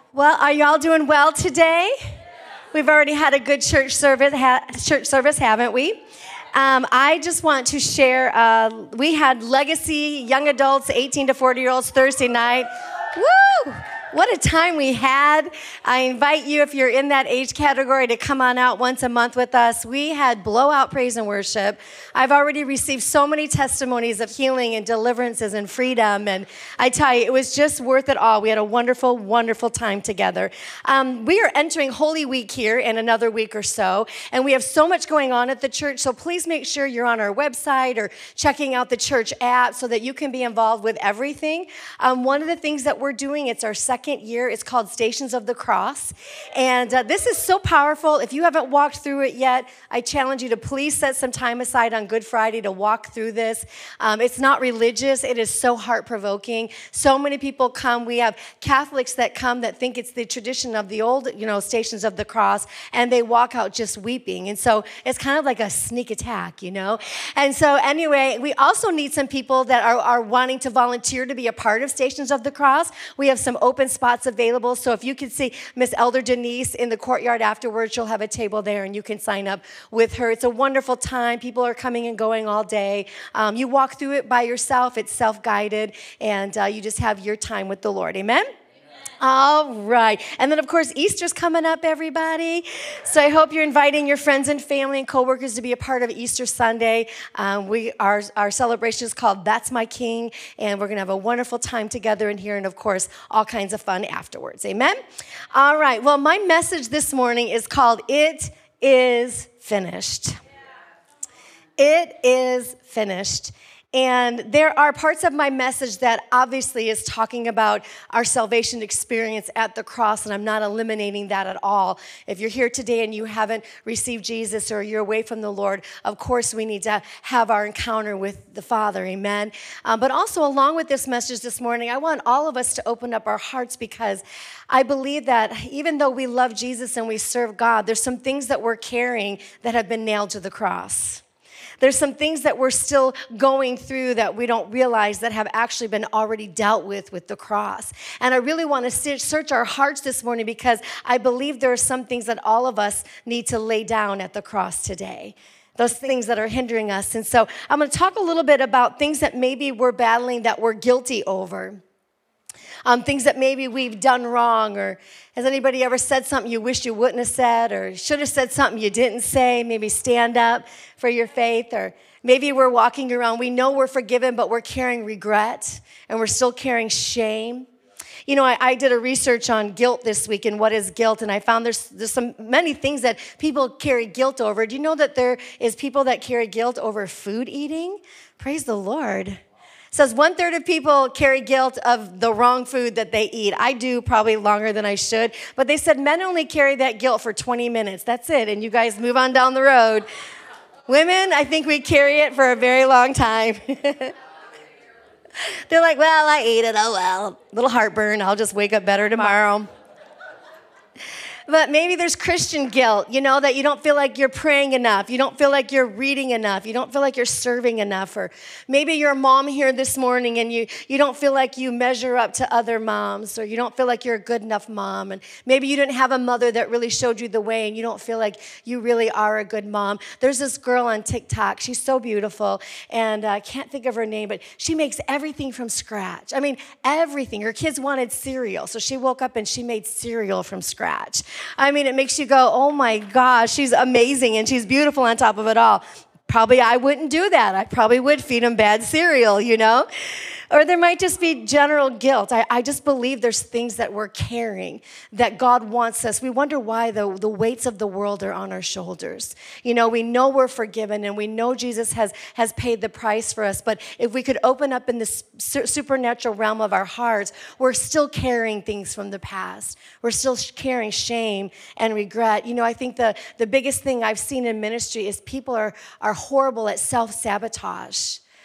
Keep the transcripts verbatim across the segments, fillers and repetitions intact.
Well, are y'all doing well today? We've already had a good church service, ha- church service, haven't we? Um, I just want to share, uh, we had Legacy Young Adults, eighteen to forty-year-olds, Thursday night. Woo! What a time we had. I invite you, if you're in that age category, to come on out once a month with us. We had blowout praise and worship. I've already received so many testimonies of healing and deliverances and freedom, and I tell you, it was just worth it all. We had a wonderful, wonderful time together. Um, we are entering Holy Week here in another week or so, and we have so much going on at the church, so please make sure you're on our website or checking out the church app so that you can be involved with everything. Um, one of the things that we're doing, it's our second year. It's called Stations of the Cross. And uh, this is so powerful. If you haven't walked through it yet, I challenge you to please set some time aside on Good Friday to walk through this. Um, it's not religious. It is so heart-provoking. So many people come. We have Catholics that come that think it's the tradition of the old, you know, Stations of the Cross, and they walk out just weeping. And so it's kind of like a sneak attack, you know? And so anyway, we also need some people that are, are wanting to volunteer to be a part of Stations of the Cross. We have some open spots available. So if you can see Miss Elder Denise in the courtyard afterwards, she'll have a table there and you can sign up with her. It's a wonderful time. People are coming and going all day. Um, you walk through it by yourself. It's self-guided, and uh, you just have your time with the Lord. Amen? All right. And then, of course, Easter's coming up, everybody. So I hope you're inviting your friends and family and coworkers to be a part of Easter Sunday. Um, we our, our celebration is called That's My King, and we're going to have a wonderful time together in here, and, of course, all kinds of fun afterwards. Amen? All right. Well, my message this morning is called It Is Finished. It is finished. And there are parts of my message that obviously is talking about our salvation experience at the cross, and I'm not eliminating that at all. If you're here today and you haven't received Jesus or you're away from the Lord, of course we need to have our encounter with the Father, amen? Um, but also along with this message this morning, I want all of us to open up our hearts, because I believe that even though we love Jesus and we serve God, there's some things that we're carrying that have been nailed to the cross. There's some things that we're still going through that we don't realize that have actually been already dealt with with the cross. And I really want to search our hearts this morning, because I believe there are some things that all of us need to lay down at the cross today. Those things that are hindering us. And so I'm going to talk a little bit about things that maybe we're battling that we're guilty over. Um, things that maybe we've done wrong, or has anybody ever said something you wish you wouldn't have said, or should have said something you didn't say? Maybe stand up for your faith, or maybe we're walking around, we know we're forgiven, but we're carrying regret, and we're still carrying shame. You know, I, I did a research on guilt this week and what is guilt, and I found there's there's some many things that people carry guilt over. Do you know that there is people that carry guilt over food eating? Praise the Lord. It says one third of people carry guilt of the wrong food that they eat. I do probably longer than I should, but they said men only carry that guilt for twenty minutes. That's it, and you guys move on down the road. Women, I think we carry it for a very long time. They're like, well, I ate it, oh well, little heartburn, I'll just wake up better tomorrow. But maybe there's Christian guilt, you know, that you don't feel like you're praying enough. You don't feel like you're reading enough. You don't feel like you're serving enough. Or maybe you're a mom here this morning and you, you don't feel like you measure up to other moms, or you don't feel like you're a good enough mom. And maybe you didn't have a mother that really showed you the way and you don't feel like you really are a good mom. There's this girl on TikTok. She's so beautiful, and I can't think of her name, but she makes everything from scratch. I mean, everything. Her kids wanted cereal, so she woke up and she made cereal from scratch. I mean, it makes you go, oh my gosh, she's amazing and she's beautiful on top of it all. Probably I wouldn't do that. I probably would feed them bad cereal, you know? Or there might just be general guilt. I, I just believe there's things that we're carrying that God wants us. We wonder why the, the weights of the world are on our shoulders. You know, we know we're forgiven and we know Jesus has, has paid the price for us. But if we could open up in this su- supernatural realm of our hearts, we're still carrying things from the past. We're still carrying shame and regret. You know, I think the, the biggest thing I've seen in ministry is people are, are horrible at self-sabotage.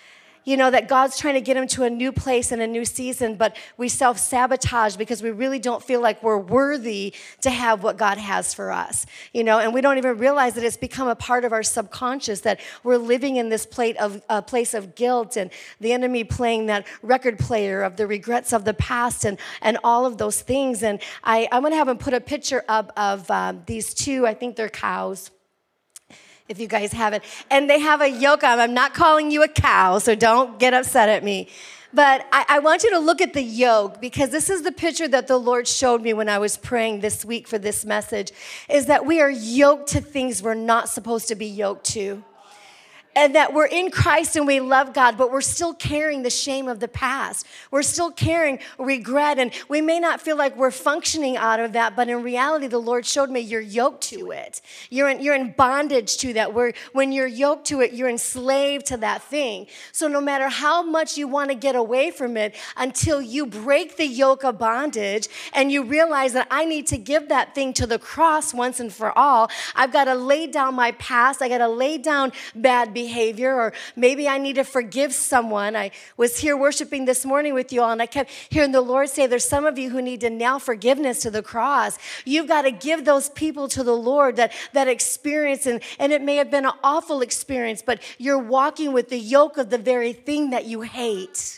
You know, that God's trying to get him to a new place and a new season, but we self-sabotage because we really don't feel like we're worthy to have what God has for us. You know, and we don't even realize that it's become a part of our subconscious, that we're living in this plate of, uh, place of guilt, and the enemy playing that record player of the regrets of the past and, and all of those things. And I, I'm going to have him put a picture up of um, these two, I think they're cows, if you guys have it. And they have a yoke on. I'm not calling you a cow, so don't get upset at me. But I, I want you to look at the yoke, because this is the picture that the Lord showed me when I was praying this week for this message, is that we are yoked to things we're not supposed to be yoked to. And that we're in Christ and we love God, but we're still carrying the shame of the past. We're still carrying regret, and we may not feel like we're functioning out of that, but in reality, the Lord showed me you're yoked to it. You're in, you're in bondage to that. Where when you're yoked to it, you're enslaved to that thing. So no matter how much you want to get away from it, until you break the yoke of bondage and you realize that I need to give that thing to the cross once and for all, I've got to lay down my past. I got to lay down bad behavior. behavior, or maybe I need to forgive someone. I was here worshiping this morning with you all, and I kept hearing the Lord say, there's some of you who need to nail forgiveness to the cross. You've got to give those people to the Lord, that, that experience, and, and it may have been an awful experience, but you're walking with the yoke of the very thing that you hate.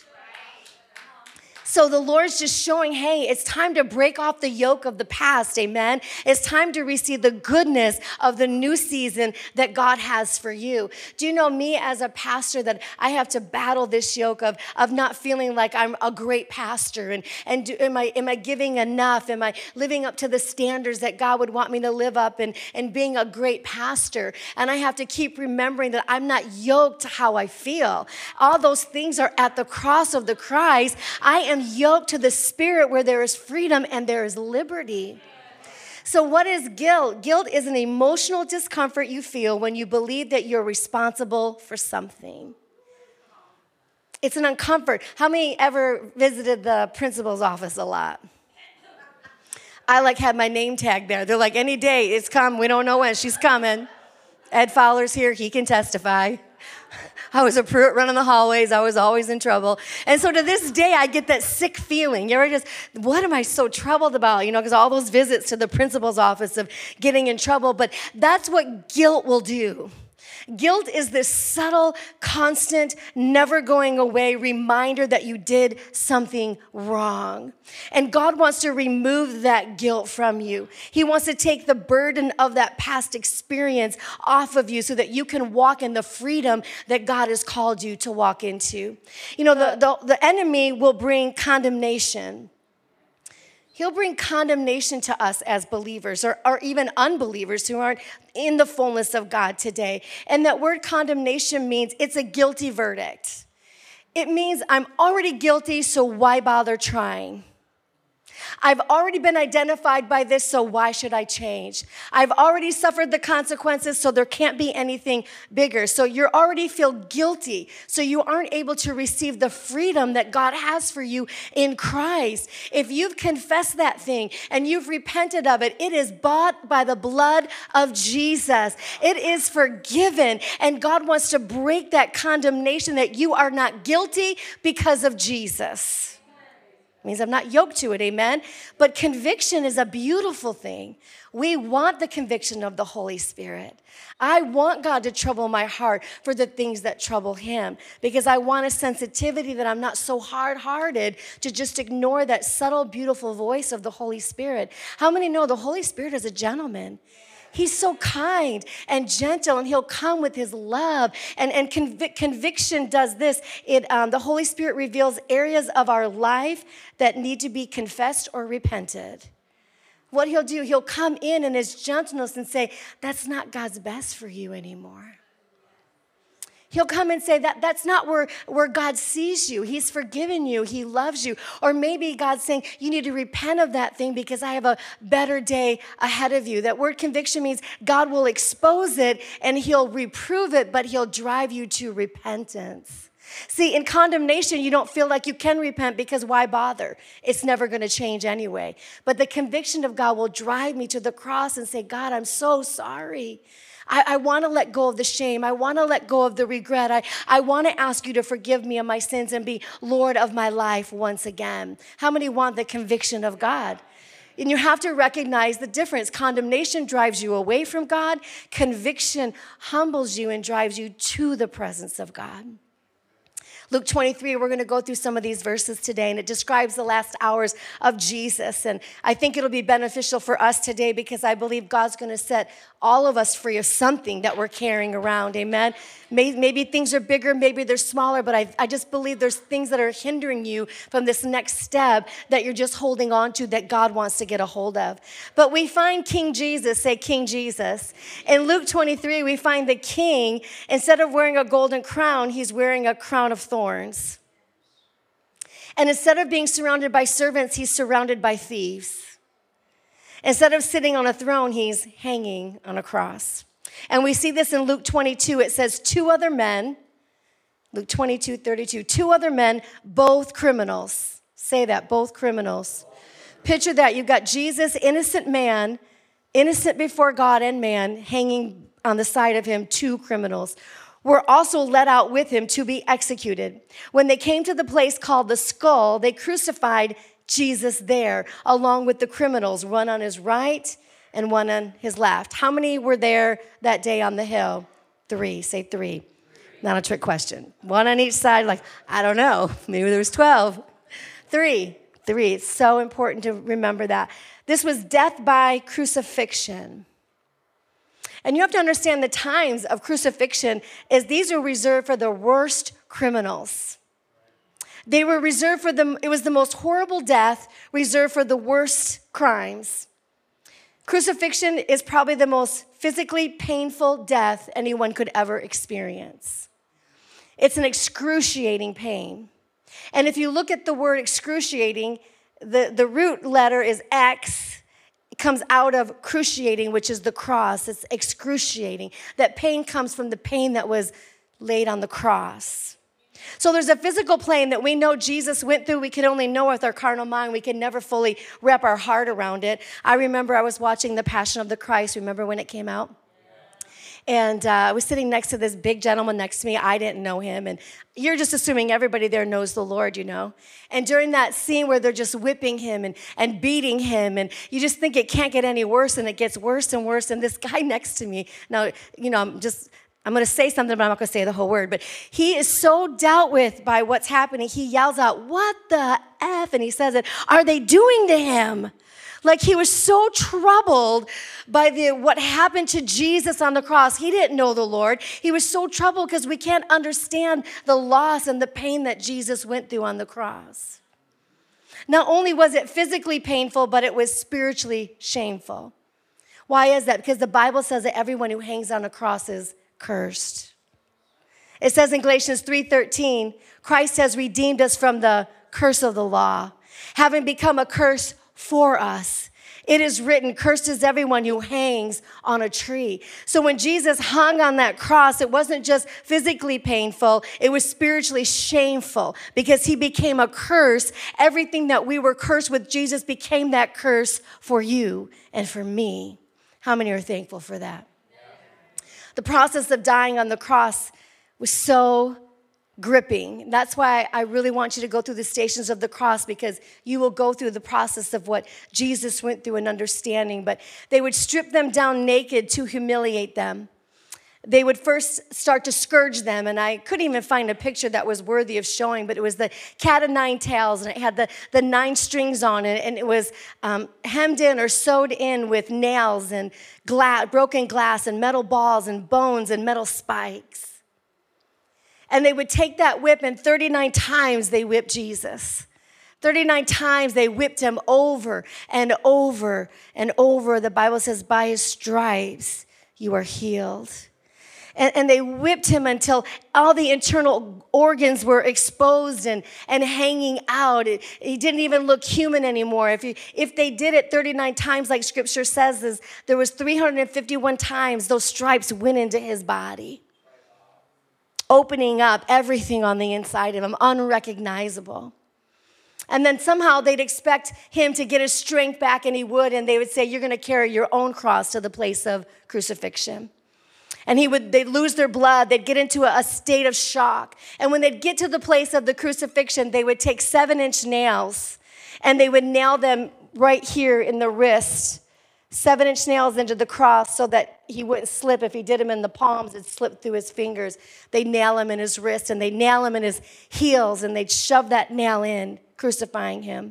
So the Lord's just showing, hey, it's time to break off the yoke of the past, amen? It's time to receive the goodness of the new season that God has for you. Do you know me as a pastor, that I have to battle this yoke of, of not feeling like I'm a great pastor, and, and do, am, I, am I giving enough? Am I living up to the standards that God would want me to live up, and, and being a great pastor? And I have to keep remembering that I'm not yoked to how I feel. All those things are at the cross of the Christ. I am yoked to the Spirit, where there is freedom and there is liberty. So what is guilt? Guilt is an emotional discomfort you feel when you believe that you're responsible for something. It's an uncomfort. How many ever visited the principal's office a lot? I like had my name tag there. They're like, any day, it's come. We don't know when. She's coming. Ed Fowler's here. He can testify. I was a prude running the hallways. I was always in trouble. And so to this day, I get that sick feeling. You ever just, what am I so troubled about? You know, because all those visits to the principal's office of getting in trouble. But that's what guilt will do. Guilt is this subtle, constant, never going away reminder that you did something wrong. And God wants to remove that guilt from you. He wants to take the burden of that past experience off of you so that you can walk in the freedom that God has called you to walk into. You know, the, the, the enemy will bring condemnation. He'll bring condemnation to us as believers, or, or even unbelievers who aren't in the fullness of God today. And that word condemnation means it's a guilty verdict. It means I'm already guilty, so why bother trying? I've already been identified by this, so why should I change? I've already suffered the consequences, so there can't be anything bigger. So you already feel guilty, so you aren't able to receive the freedom that God has for you in Christ. If you've confessed that thing and you've repented of it, it is bought by the blood of Jesus. It is forgiven, and God wants to break that condemnation that you are not guilty because of Jesus. Means I'm not yoked to it, amen? But conviction is a beautiful thing. We want the conviction of the Holy Spirit. I want God to trouble my heart for the things that trouble him, because I want a sensitivity that I'm not so hard-hearted to just ignore that subtle, beautiful voice of the Holy Spirit. How many know the Holy Spirit is a gentleman? He's so kind and gentle, and he'll come with his love. And, and convic- conviction does this. It, um, the Holy Spirit reveals areas of our life that need to be confessed or repented. What he'll do, he'll come in in his gentleness and say, that's not God's best for you anymore. He'll come and say that that's not where, where God sees you. He's forgiven you. He loves you. Or maybe God's saying you need to repent of that thing because I have a better day ahead of you. That word conviction means God will expose it and he'll reprove it, but he'll drive you to repentance. See, in condemnation, you don't feel like you can repent because why bother? It's never going to change anyway. But the conviction of God will drive me to the cross and say, God, I'm so sorry. I, I want to let go of the shame. I want to let go of the regret. I, I want to ask you to forgive me of my sins and be Lord of my life once again. How many want the conviction of God? And you have to recognize the difference. Condemnation drives you away from God. Conviction humbles you and drives you to the presence of God. Luke twenty-three, we're going to go through some of these verses today, and it describes the last hours of Jesus. And I think it'll be beneficial for us today because I believe God's going to set all of us free of something that we're carrying around, amen? Maybe things are bigger, maybe they're smaller, but I, I just believe there's things that are hindering you from this next step that you're just holding on to that God wants to get a hold of. But we find King Jesus, say King Jesus. In Luke twenty-three, we find the king, instead of wearing a golden crown, he's wearing a crown of thorns. And instead of being surrounded by servants, he's surrounded by thieves. Instead of sitting on a throne, he's hanging on a cross. And we see this in Luke twenty-two. It says, two other men, Luke twenty-two, thirty-two, two other men, both criminals. Say that, both criminals. Picture that. You've got Jesus, innocent man, innocent before God and man, hanging on the side of him, two criminals. Were also led out with him to be executed. When they came to the place called the Skull, they crucified Jesus there, along with the criminals, one on his right and one on his left. How many were there that day on the hill? Three. Say three. Not a trick question. One on each side, like, I don't know. Maybe there was twelve. Three. Three. It's so important to remember that. This was death by crucifixion. And you have to understand the times of crucifixion is these are reserved for the worst criminals. They were reserved for them. It was the most horrible death reserved for the worst crimes. Crucifixion is probably the most physically painful death anyone could ever experience. It's an excruciating pain. And if you look at the word excruciating, the, the root letter is X. It comes out of cruciating, which is the cross. It's excruciating. That pain comes from the pain that was laid on the cross. So there's a physical plane that we know Jesus went through. We can only know with our carnal mind. We can never fully wrap our heart around it. I remember I was watching The Passion of the Christ. Remember when it came out? And uh, I was sitting next to this big gentleman next to me. I didn't know him. And you're just assuming everybody there knows the Lord, you know. And during that scene where they're just whipping him and, and beating him, and you just think it can't get any worse, and it gets worse and worse. And this guy next to me, now, you know, I'm just... I'm going to say something, but I'm not going to say the whole word. But he is so dealt with by what's happening. He yells out, "What the F?" And he says it, "Are they doing to him?" Like he was so troubled by the what happened to Jesus on the cross. He didn't know the Lord. He was so troubled because we can't understand the loss and the pain that Jesus went through on the cross. Not only was it physically painful, but it was spiritually shameful. Why is that? Because the Bible says that everyone who hangs on a cross is cursed. It says in Galatians three thirteen, Christ has redeemed us from the curse of the law, having become a curse for us. It is written, cursed is everyone who hangs on a tree. So when Jesus hung on that cross, it wasn't just physically painful, it was spiritually shameful because he became a curse. Everything that we were cursed with, Jesus became that curse for you and for me. How many are thankful for that? The process of dying on the cross was so gripping. That's why I really want you to go through the stations of the cross, because you will go through the process of what Jesus went through and understanding. But they would strip them down naked to humiliate them. They would first start to scourge them, and I couldn't even find a picture that was worthy of showing, but it was the cat of nine tails, and it had the, the nine strings on it, and it was um, hemmed in or sewed in with nails and glass, broken glass and metal balls and bones and metal spikes. And they would take that whip, and thirty-nine times they whipped Jesus. thirty-nine times they whipped him over and over and over. The Bible says, by his stripes you are healed. And, and they whipped him until all the internal organs were exposed and, and hanging out. It, he didn't even look human anymore. If, you, if they did it thirty-nine times, like Scripture says, is, there was three hundred fifty-one times those stripes went into his body, opening up everything on the inside of him, unrecognizable. And then somehow they'd expect him to get his strength back, and he would, and they would say, you're going to carry your own cross to the place of crucifixion. And he would, they'd lose their blood. They'd get into a, a state of shock. And when they'd get to the place of the crucifixion, they would take seven-inch nails, and they would nail them right here in the wrist, seven-inch nails into the cross so that he wouldn't slip. If he did them in the palms, it'd slip through his fingers. They'd nail him in his wrist, and they'd nail him in his heels, and they'd shove that nail in, crucifying him.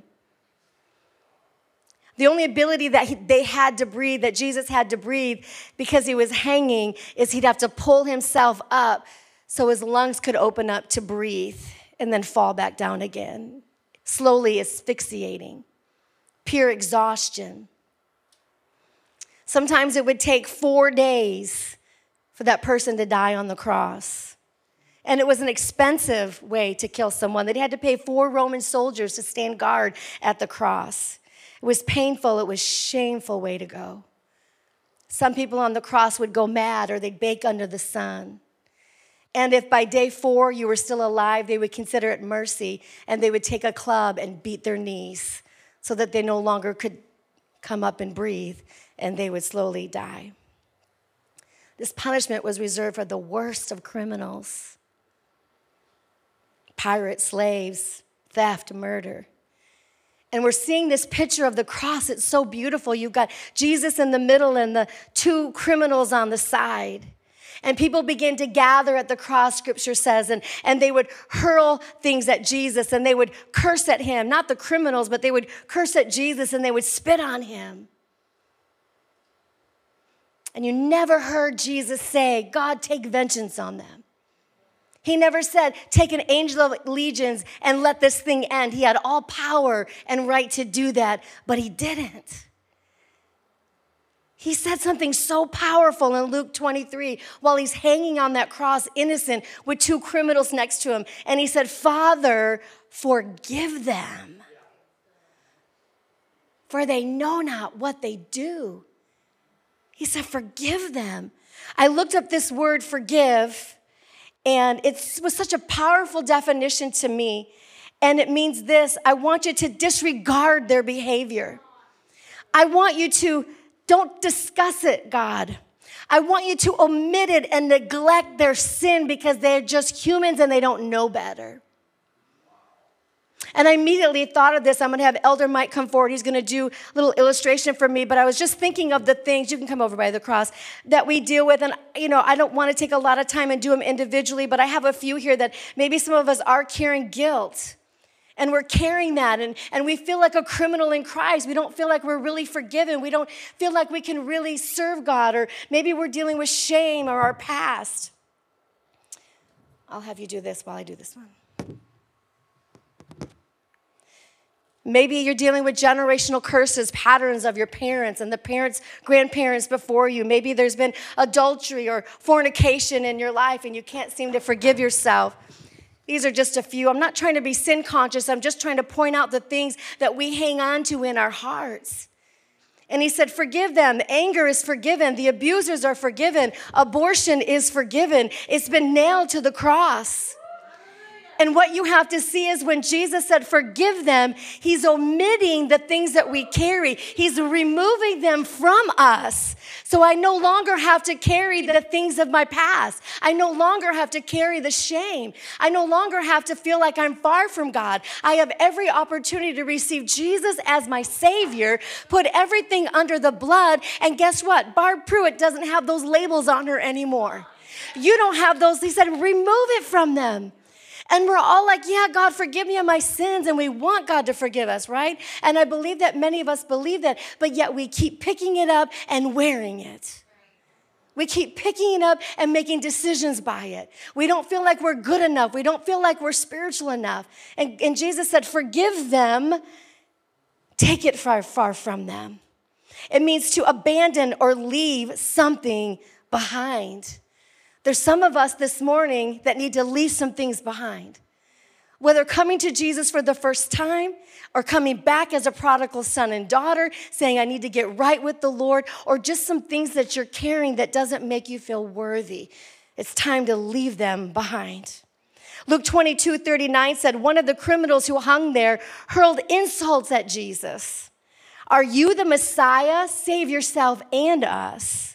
The only ability that he, they had to breathe, that Jesus had to breathe because he was hanging, is he'd have to pull himself up so his lungs could open up to breathe and then fall back down again, slowly asphyxiating, pure exhaustion. Sometimes it would take four days for that person to die on the cross. And it was an expensive way to kill someone. They had to pay four Roman soldiers to stand guard at the cross. It was painful. It was a shameful way to go. Some people on the cross would go mad, or they'd bake under the sun. And if by day four you were still alive, they would consider it mercy, and they would take a club and beat their knees so that they no longer could come up and breathe, and they would slowly die. This punishment was reserved for the worst of criminals: pirates, slaves, theft, murder. And we're seeing this picture of the cross. It's so beautiful. You've got Jesus in the middle and the two criminals on the side. And people begin to gather at the cross, Scripture says, and, and they would hurl things at Jesus, and they would curse at him. Not the criminals, but they would curse at Jesus, and they would spit on him. And you never heard Jesus say, God, take vengeance on them. He never said, take an angel of legions and let this thing end. He had all power and right to do that, but he didn't. He said something so powerful in Luke twenty-three while he's hanging on that cross, innocent, with two criminals next to him. And he said, Father, forgive them, for they know not what they do. He said, forgive them. I looked up this word, forgive, and it was such a powerful definition to me. And it means this: I want you to disregard their behavior. I want you to, don't discuss it, God. I want you to omit it and neglect their sin because they're just humans and they don't know better. And I immediately thought of this. I'm going to have Elder Mike come forward. He's going to do a little illustration for me. But I was just thinking of the things, you can come over by the cross, that we deal with. And, you know, I don't want to take a lot of time and do them individually, but I have a few here that maybe some of us are carrying guilt. And we're carrying that, and, and we feel like a criminal in Christ. We don't feel like we're really forgiven. We don't feel like we can really serve God, or maybe we're dealing with shame or our past. I'll have you do this while I do this one. Maybe you're dealing with generational curses, patterns of your parents and the parents, grandparents before you. Maybe there's been adultery or fornication in your life, and you can't seem to forgive yourself. These are just a few. I'm not trying to be sin conscious. I'm just trying to point out the things that we hang on to in our hearts. And he said, forgive them. Anger is forgiven. The abusers are forgiven. Abortion is forgiven. It's been nailed to the cross. And what you have to see is when Jesus said, forgive them, he's omitting the things that we carry. He's removing them from us. So I no longer have to carry the things of my past. I no longer have to carry the shame. I no longer have to feel like I'm far from God. I have every opportunity to receive Jesus as my Savior, put everything under the blood, and guess what? Barb Pruitt doesn't have those labels on her anymore. You don't have those. He said, remove it from them. And we're all like, yeah, God, forgive me of my sins. And we want God to forgive us, right? And I believe that many of us believe that, but yet we keep picking it up and wearing it. We keep picking it up and making decisions by it. We don't feel like we're good enough. We don't feel like we're spiritual enough. And, and Jesus said, forgive them. Take it far, far from them. It means to abandon or leave something behind. There's some of us this morning that need to leave some things behind. Whether coming to Jesus for the first time or coming back as a prodigal son and daughter, saying, I need to get right with the Lord, or just some things that you're carrying that doesn't make you feel worthy. It's time to leave them behind. Luke twenty-two thirty-nine said, one of the criminals who hung there hurled insults at Jesus. Are you the Messiah? Save yourself and us.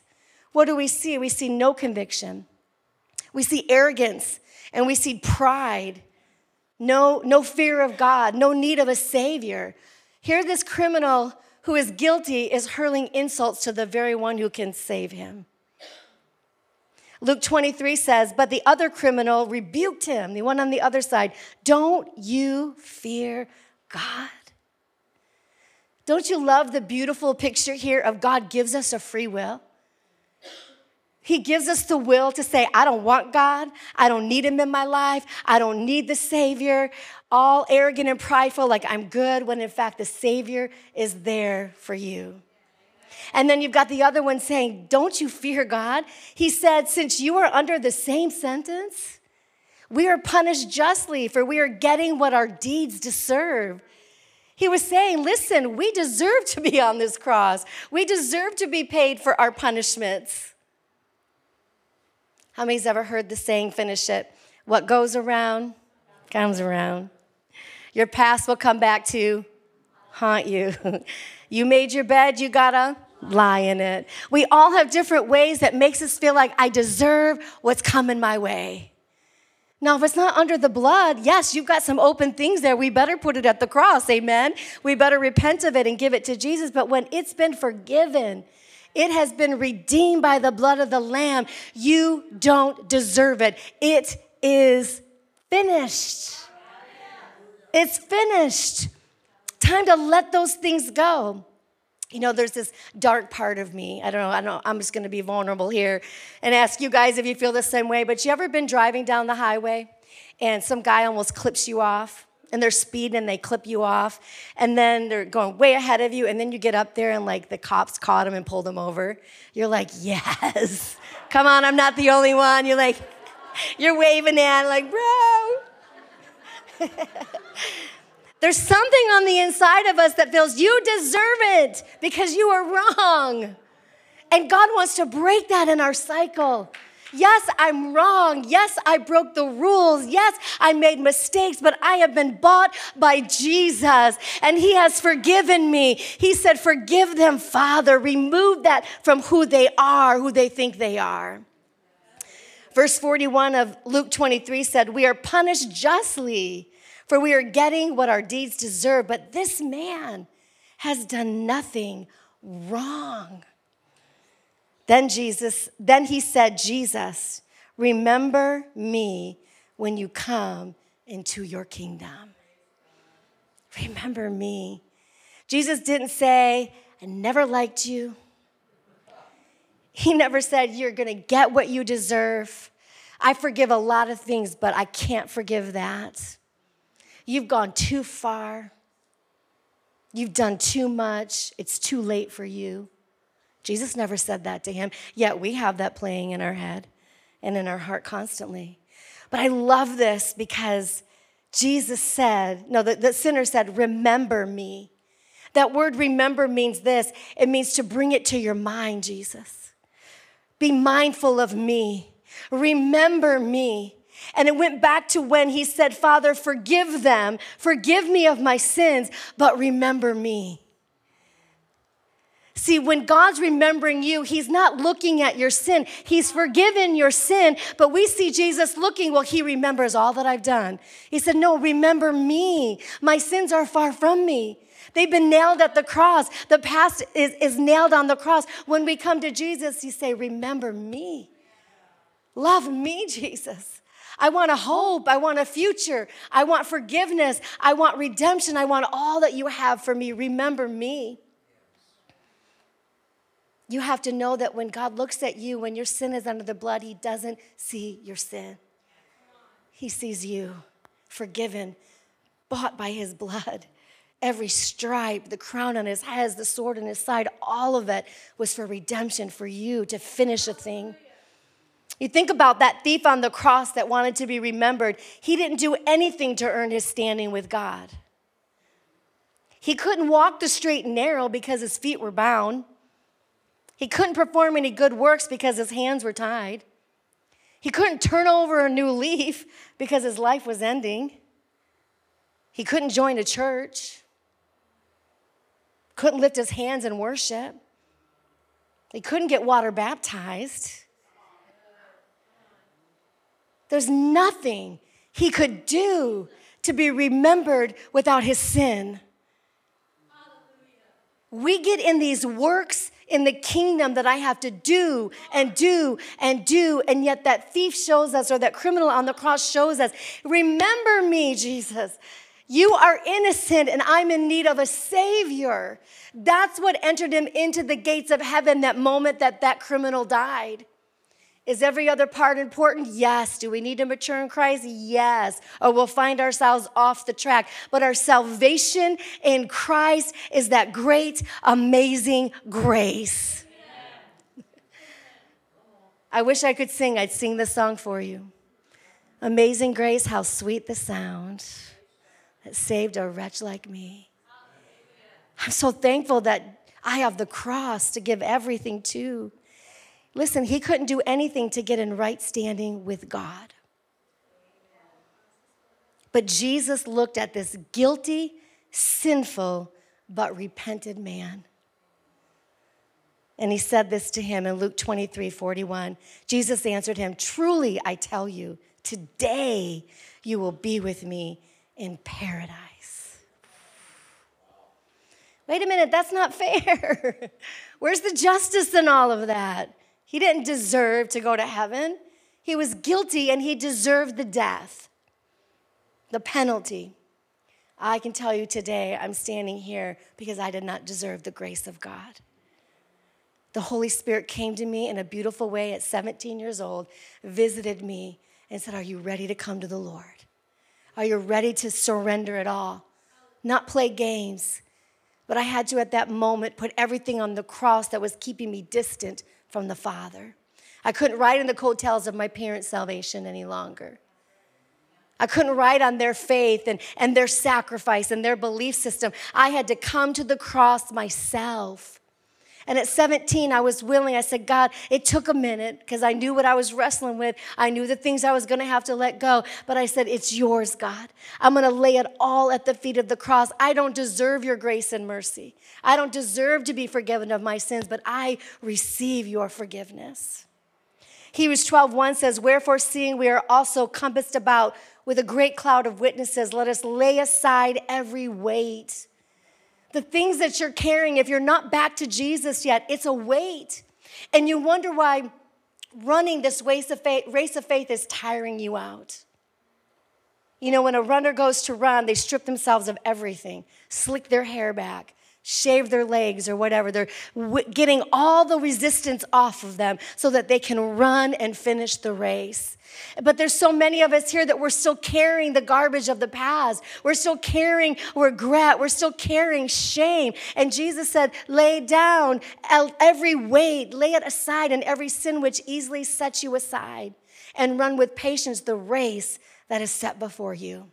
what do we see? We see no conviction. We see arrogance, and we see pride. No, no fear of God, no need of a Savior. Here, this criminal who is guilty is hurling insults to the very one who can save him. Luke twenty-three says, but the other criminal rebuked him, the one on the other side. Don't you fear God? Don't you love the beautiful picture here of God gives us a free will? He gives us the will to say, I don't want God. I don't need him in my life. I don't need the Savior. All arrogant and prideful, like I'm good, when in fact the Savior is there for you. And then you've got the other one saying, don't you fear God? He said, since you are under the same sentence, we are punished justly, for we are getting what our deeds deserve. He was saying, listen, we deserve to be on this cross. We deserve to be paid for our punishments. How many's ever heard the saying, finish it? What goes around comes around. Your past will come back to haunt you. You made your bed, you gotta lie in it. We all have different ways that makes us feel like I deserve what's coming my way. Now, if it's not under the blood, yes, you've got some open things there. We better put it at the cross, amen? We better repent of it and give it to Jesus. But when it's been forgiven, it has been redeemed by the blood of the Lamb. You don't deserve it. It is finished. It's finished. Time to let those things go. You know, there's this dark part of me. I don't know. I don't know. I'm just going to be vulnerable here and ask you guys if you feel the same way. But you ever been driving down the highway and some guy almost clips you off? And they're speeding and they clip you off. And then they're going way ahead of you. And then you get up there and like the cops caught him and pulled him over. You're like, yes. Come on, I'm not the only one. You're like, you're waving at like, bro. There's something on the inside of us that feels you deserve it because you are wrong. And God wants to break that in our cycle. Yes, I'm wrong. Yes, I broke the rules. Yes, I made mistakes, but I have been bought by Jesus, and he has forgiven me. He said, forgive them, Father. Remove that from who they are, who they think they are. Verse forty-one of Luke twenty-three said, we are punished justly, for we are getting what our deeds deserve. But this man has done nothing wrong. Then Jesus, then he said, Jesus, remember me when you come into your kingdom. Remember me. Jesus didn't say, I never liked you. He never said, you're going to get what you deserve. I forgive a lot of things, but I can't forgive that. You've gone too far. You've done too much. It's too late for you. Jesus never said that to him, yet we have that playing in our head and in our heart constantly. But I love this because Jesus said, no, the, the sinner said, remember me. That word remember means this. It means to bring it to your mind, Jesus. Be mindful of me. Remember me. And it went back to when he said, Father, forgive them. Forgive me of my sins, but remember me. See, when God's remembering you, he's not looking at your sin. He's forgiven your sin, but we see Jesus looking, well, he remembers all that I've done. He said, no, remember me. My sins are far from me. They've been nailed at the cross. The past is, is nailed on the cross. When we come to Jesus, you say, remember me. Love me, Jesus. I want a hope. I want a future. I want forgiveness. I want redemption. I want all that you have for me. Remember me. You have to know that when God looks at you, when your sin is under the blood, he doesn't see your sin. He sees you, forgiven, bought by his blood. Every stripe, the crown on his head, the sword in his side, all of it was for redemption, for you to finish a thing. You think about that thief on the cross that wanted to be remembered. He didn't do anything to earn his standing with God. He couldn't walk the straight and narrow because his feet were bound. He couldn't perform any good works because his hands were tied. He couldn't turn over a new leaf because his life was ending. He couldn't join a church. Couldn't lift his hands in worship. He couldn't get water baptized. There's nothing he could do to be remembered without his sin. We get in these works in the kingdom that I have to do and do and do, and yet that thief shows us, or that criminal on the cross shows us, remember me, Jesus. You are innocent and I'm in need of a Savior. That's what entered him into the gates of heaven that moment that that criminal died. Is every other part important? Yes. Do we need to mature in Christ? Yes. Or we'll find ourselves off the track. But our salvation in Christ is that great, amazing grace. I wish I could sing. I'd sing this song for you. Amazing grace, how sweet the sound that saved a wretch like me. I'm so thankful that I have the cross to give everything to. Listen, he couldn't do anything to get in right standing with God. But Jesus looked at this guilty, sinful, but repented man. And he said this to him in Luke twenty-three forty-one. Jesus answered him, truly, I tell you, today you will be with me in paradise. Wait a minute, that's not fair. Where's the justice in all of that? He didn't deserve to go to heaven. He was guilty and he deserved the death, the penalty. I can tell you today, I'm standing here because I did not deserve the grace of God. The Holy Spirit came to me in a beautiful way at seventeen years old, visited me, and said, are you ready to come to the Lord? Are you ready to surrender it all? Not play games. But I had to, at that moment, put everything on the cross that was keeping me distant from the Father. I couldn't ride in the coattails of my parents' salvation any longer. I couldn't ride on their faith and, and their sacrifice and their belief system. I had to come to the cross myself. And at seventeen, I was willing. I said, God, it took a minute because I knew what I was wrestling with. I knew the things I was going to have to let go. But I said, it's yours, God. I'm going to lay it all at the feet of the cross. I don't deserve your grace and mercy. I don't deserve to be forgiven of my sins, but I receive your forgiveness. Hebrews twelve one says, wherefore, seeing we are also compassed about with a great cloud of witnesses, let us lay aside every weight. The things that you're carrying, if you're not back to Jesus yet, it's a weight. And you wonder why running this race of faith, race of faith is tiring you out. You know, when a runner goes to run, they strip themselves of everything, slick their hair back, shave their legs or whatever. They're w- getting all the resistance off of them so that they can run and finish the race. But there's so many of us here that we're still carrying the garbage of the past. We're still carrying regret. We're still carrying shame. And Jesus said, lay down every weight, lay it aside, and every sin which easily sets you aside, and run with patience the race that is set before you.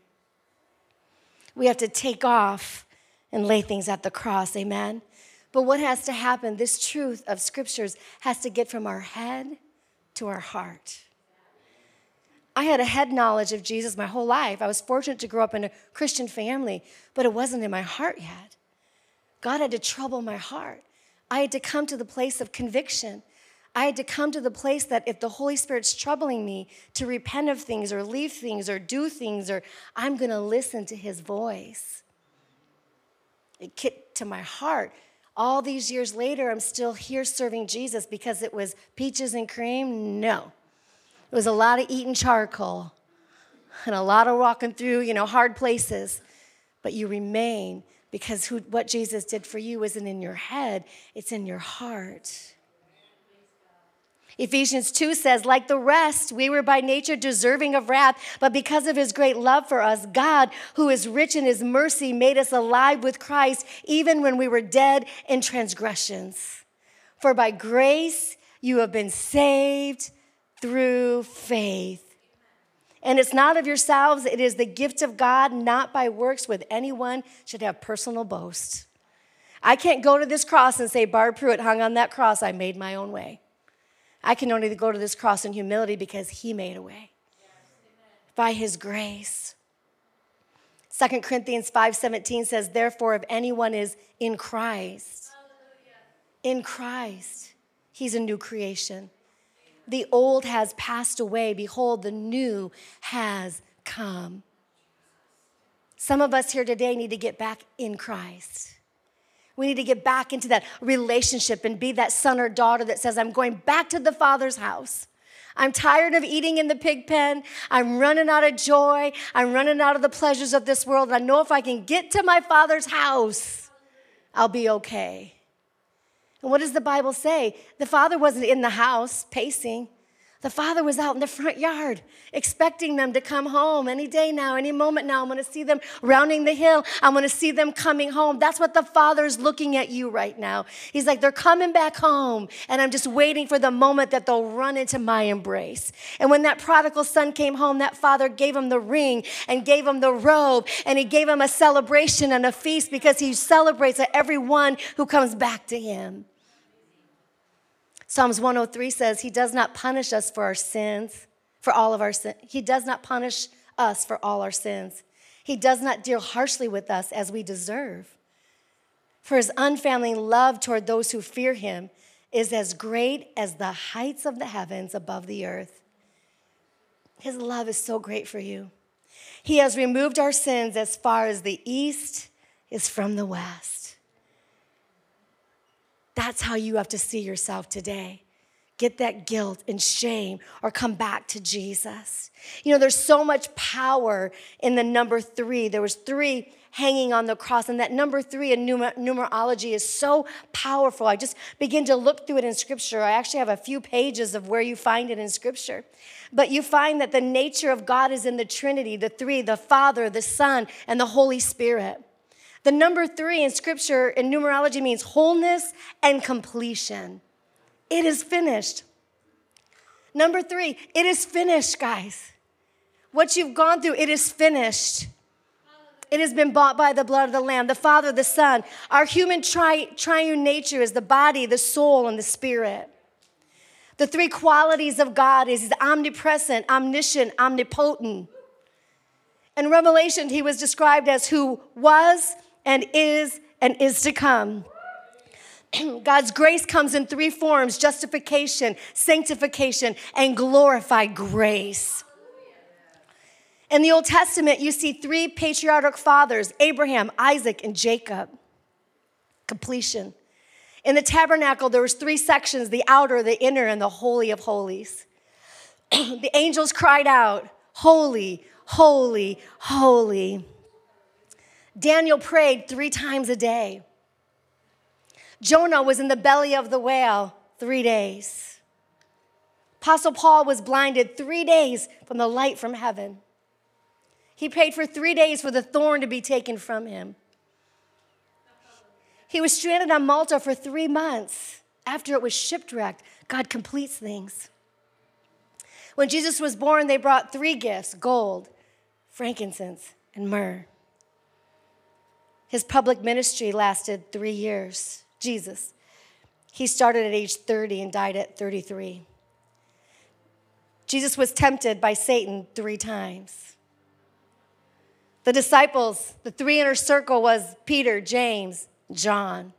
We have to take off and lay things at the cross, amen? But what has to happen, this truth of scriptures has to get from our head to our heart. I had a head knowledge of Jesus my whole life. I was fortunate to grow up in a Christian family, but it wasn't in my heart yet. God had to trouble my heart. I had to come to the place of conviction. I had to come to the place that if the Holy Spirit's troubling me to repent of things or leave things or do things, or I'm going to listen to his voice. It kicked to my heart. All these years later, I'm still here serving Jesus because it was peaches and cream? No. It was a lot of eating charcoal and a lot of walking through, you know, hard places. But you remain because who, what Jesus did for you isn't in your head, it's in your heart. Ephesians two says, like the rest, we were by nature deserving of wrath, but because of his great love for us, God, who is rich in his mercy, made us alive with Christ, even when we were dead in transgressions. For by grace you have been saved through faith. And it's not of yourselves, it is the gift of God, not by works, with anyone should have personal boast. I can't go to this cross and say, Barb Pruitt hung on that cross, I made my own way. I can only go to this cross in humility because he made a way. Yes, by his grace. Second Corinthians five seventeen says, therefore, if anyone is in Christ, Hallelujah. in Christ, He's a new creation. The old has passed away. Behold, the new has come. Some of us here today need to get back in Christ. We need to get back into that relationship and be that son or daughter that says, I'm going back to the Father's house. I'm tired of eating in the pig pen. I'm running out of joy. I'm running out of the pleasures of this world. And I know if I can get to my Father's house, I'll be okay. And what does the Bible say? The Father wasn't in the house pacing. The Father was out in the front yard expecting them to come home any day now, any moment now. I'm going to see them rounding the hill. I'm going to see them coming home. That's what the Father's looking at you right now. He's like, they're coming back home, and I'm just waiting for the moment that they'll run into my embrace. And when that prodigal son came home, that father gave him the ring and gave him the robe, and he gave him a celebration and a feast because he celebrates everyone who comes back to him. Psalms one oh three says, he does not punish us for our sins, for all of our sins. He does not punish us for all our sins. He does not deal harshly with us as we deserve. For his unfailing love toward those who fear him is as great as the heights of the heavens above the earth. His love is so great for you. He has removed our sins as far as the east is from the west. That's how you have to see yourself today. Get that guilt and shame or come back to Jesus. You know, there's so much power in the number three. There was three hanging on the cross, and that number three in numer- numerology is so powerful. I just begin to look through it in Scripture. I actually have a few pages of where you find it in Scripture. But you find that the nature of God is in the Trinity, the three, the Father, the Son, and the Holy Spirit. The number three in Scripture in numerology means wholeness and completion. It is finished. Number three, it is finished, guys. What you've gone through, it is finished. It has been bought by the blood of the Lamb, the Father, the Son. Our human tri- triune nature is the body, the soul, and the spirit. The three qualities of God is he's omnipresent, omniscient, omnipotent. In Revelation, he was described as who was and is and is to come. God's grace comes in three forms: justification, sanctification, and glorified grace. In the Old Testament, you see three patriarchal fathers, Abraham, Isaac, and Jacob. Completion. In the tabernacle, there was three sections: the outer, the inner, and the holy of holies. The angels cried out, holy, holy, holy. Daniel prayed three times a day. Jonah was in the belly of the whale three days. Apostle Paul was blinded three days from the light from heaven. He prayed for three days for the thorn to be taken from him. He was stranded on Malta for three months. After it was shipwrecked, God completes things. When Jesus was born, they brought three gifts: gold, frankincense, and myrrh. His public ministry lasted three years. Jesus, he started at age thirty and died at thirty-three. Jesus was tempted by Satan three times. The disciples, the three inner circle was Peter, James, John.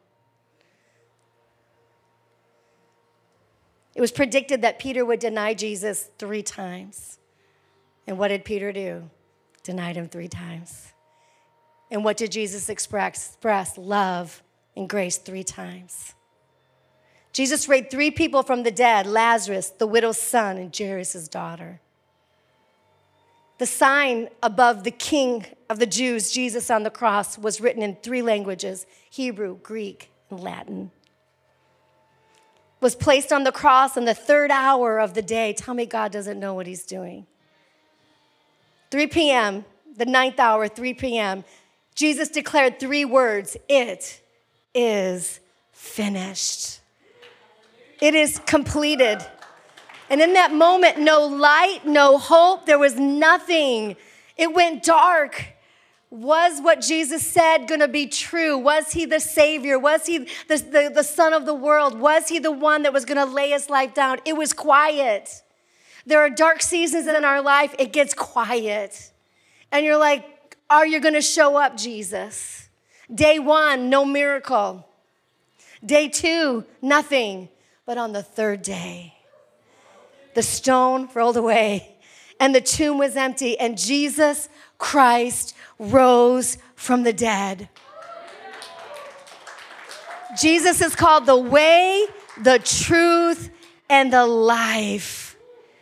It was predicted that Peter would deny Jesus three times. And what did Peter do? Denied him three times. And what did Jesus express? Express love and grace three times. Jesus raised three people from the dead: Lazarus, the widow's son, and Jairus' daughter. The sign above the King of the Jews, Jesus on the cross, was written in three languages: Hebrew, Greek, and Latin. Was placed on the cross in the third hour of the day. Tell me God doesn't know what he's doing. three p.m., the ninth hour, three p.m., Jesus declared three words: it is finished. It is completed. And in that moment, no light, no hope, there was nothing. It went dark. Was what Jesus said going to be true? Was he the Savior? Was he the, the, the Son of the world? Was he the one that was going to lay his life down? It was quiet. There are dark seasons in our life. It gets quiet. And you're like, are you going to show up, Jesus? Day one, no miracle. Day two, nothing. But on the third day, the stone rolled away and the tomb was empty, and Jesus Christ rose from the dead. Jesus is called the way, the truth, and the life.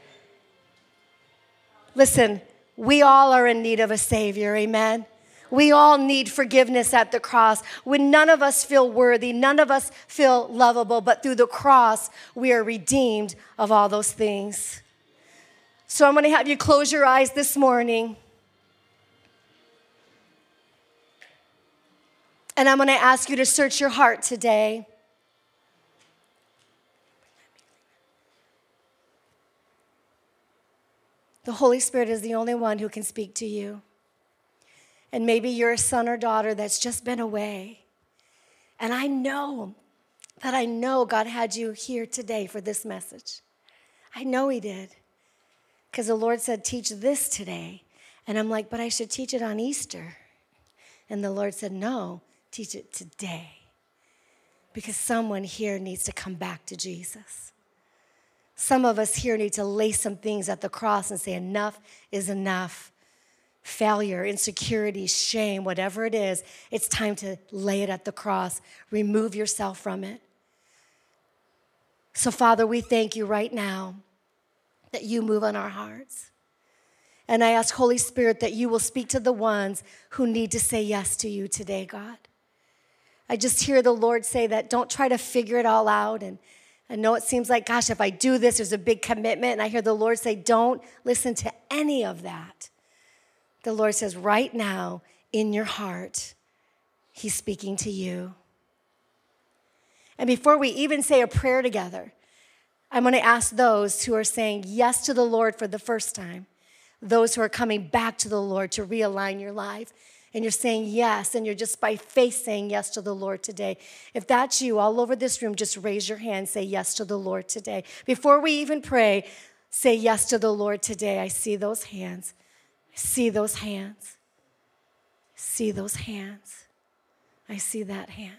Listen, we all are in need of a Savior, amen? We all need forgiveness at the cross. When none of us feel worthy, none of us feel lovable, but through the cross, we are redeemed of all those things. So I'm going to have you close your eyes this morning. And I'm going to ask you to search your heart today. The Holy Spirit is the only one who can speak to you. And maybe you're a son or daughter that's just been away. And I know that I know God had you here today for this message. I know he did. Because the Lord said, teach this today. And I'm like, but I should teach it on Easter. And the Lord said, no, teach it today. Because someone here needs to come back to Jesus. Some of us here need to lay some things at the cross and say, enough is enough. Failure, insecurity, shame, whatever it is, it's time to lay it at the cross. Remove yourself from it. So, Father, we thank you right now that you move on our hearts. And I ask, Holy Spirit, that you will speak to the ones who need to say yes to you today, God. I just hear the Lord say that don't try to figure it all out. And I know it seems like, gosh, if I do this, there's a big commitment. And I hear the Lord say, don't listen to any of that. The Lord says, right now, in your heart, he's speaking to you. And before we even say a prayer together, I'm going to ask those who are saying yes to the Lord for the first time, those who are coming back to the Lord to realign your life, and you're saying yes, and you're just by faith saying yes to the Lord today. If that's you, all over this room, just raise your hand, say yes to the Lord today. Before we even pray, say yes to the Lord today. I see those hands. I see those hands. I see those hands. I see that hand.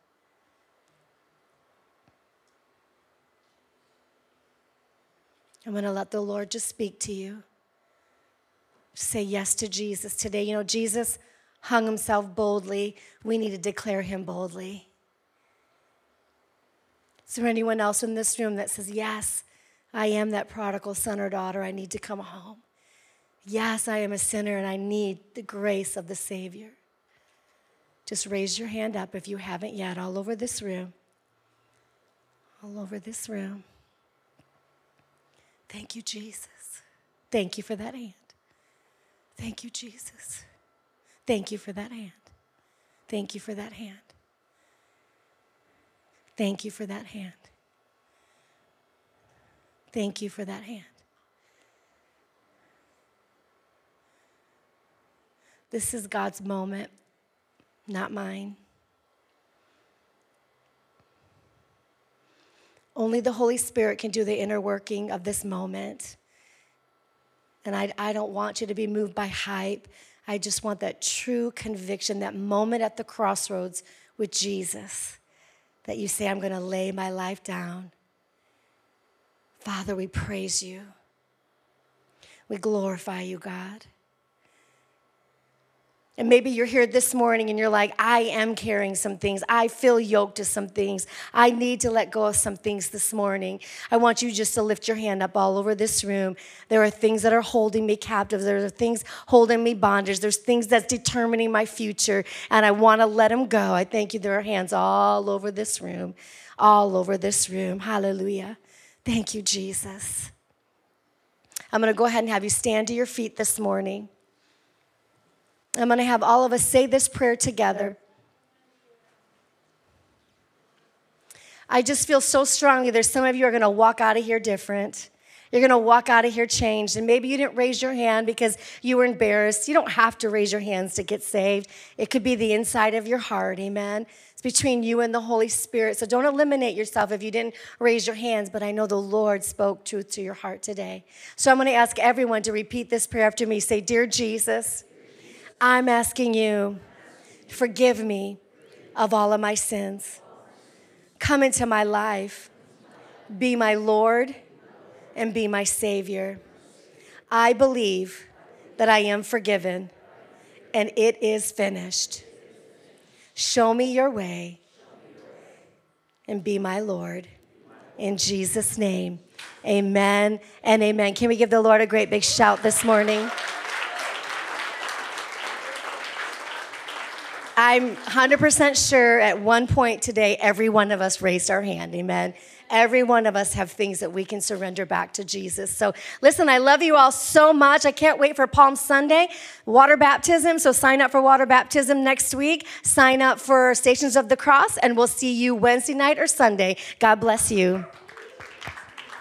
I'm going to let the Lord just speak to you. Say yes to Jesus today. You know, Jesus hung himself boldly. We need to declare him boldly. Is there anyone else in this room that says, yes, I am that prodigal son or daughter. I need to come home. Yes, I am a sinner and I need the grace of the Savior. Just raise your hand up if you haven't yet, all over this room. All over this room. Thank you, Jesus. Thank you for that hand. Thank you, Jesus. Thank you for that hand. Thank you for that hand. Thank you for that hand. Thank you for that hand. This is God's moment, not mine. Only the Holy Spirit can do the inner working of this moment. And I, I don't want you to be moved by hype. I just want that true conviction, that moment at the crossroads with Jesus, that you say, I'm going to lay my life down. Father, we praise you. We glorify you, God. And maybe you're here this morning and you're like, I am carrying some things. I feel yoked to some things. I need to let go of some things this morning. I want you just to lift your hand up all over this room. There are things that are holding me captive. There are things holding me bondage. There's things that's determining my future, and I want to let them go. I thank you. There are hands all over this room, all over this room. Hallelujah. Thank you, Jesus. I'm going to go ahead and have you stand to your feet this morning. I'm going to have all of us say this prayer together. I just feel so strongly there's some of you are going to walk out of here different. You're going to walk out of here changed. And maybe you didn't raise your hand because you were embarrassed. You don't have to raise your hands to get saved. It could be the inside of your heart, amen? It's between you and the Holy Spirit. So don't eliminate yourself if you didn't raise your hands, but I know the Lord spoke truth to your heart today. So I'm going to ask everyone to repeat this prayer after me. Say, Dear Jesus, I'm asking you to forgive me of all of my sins. Come into my life. be my Lord and be my Savior. I believe that I am forgiven and it is finished. Show me your way and be my Lord. In Jesus' name, amen and amen. Can we give the Lord a great big shout this morning? I'm one hundred percent sure at one point today, every one of us raised our hand, amen. Every one of us have things that we can surrender back to Jesus. So listen, I love you all so much. I can't wait for Palm Sunday, water baptism. So sign up for water baptism next week. Sign up for Stations of the Cross, and we'll see you Wednesday night or Sunday. God bless you.